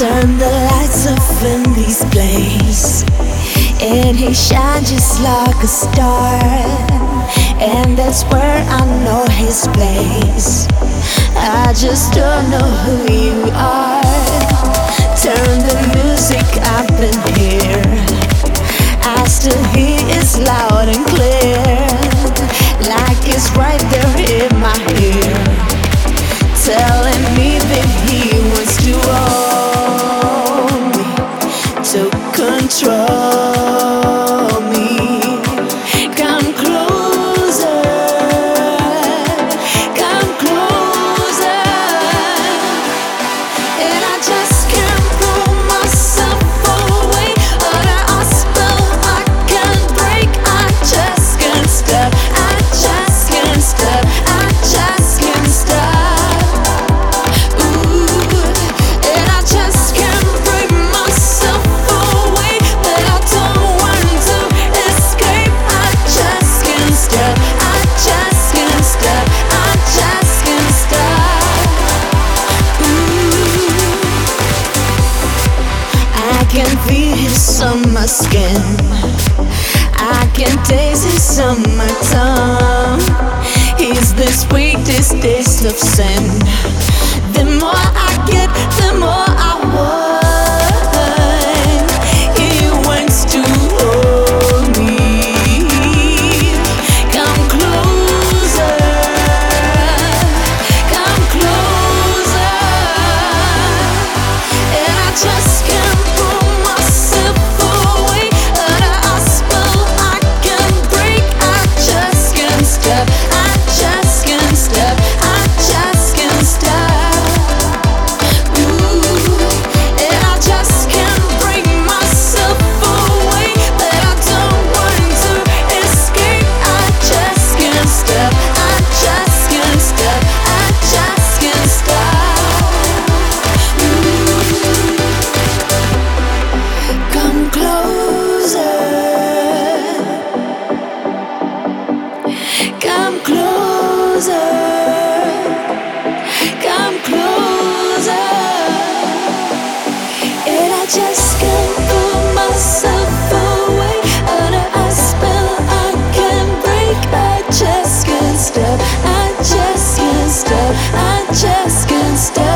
Turn the lights off in this place, and he shines just like a star. And that's where I know his place. I just don't know who you are. Turn the music up in here. I still hear it loud and clear, like it's right there in my ear, telling me that he wants to own me, to control me. Come closer, come closer, and I just can't pull myself away. Under a spell I can't break. I just can't stop. I just can't stop. I just can't stop. Ooh, and I just can't break myself away, but I don't want to escape. I just can't stop. I just can't stop. I just can't stop. Ooh, I can feel his on my skin. I can taste his on my tongue. He's the sweetest taste of sin. The more I get, the more I want. He wants to hold me. Come closer, come closer, and I just can't pull myself away. Under a spell I can't break. I just can't stop. I just can't stop. I just can't stop. Ooh, and I just can't break myself away, but I don't want to escape. I just can't stop. I just can't stop. I just can't stop. Ooh, come closer, come closer, come closer, and I just can't pull myself away. Under a spell I can't break. I just can't stop. I just can't stop. I just can't stop.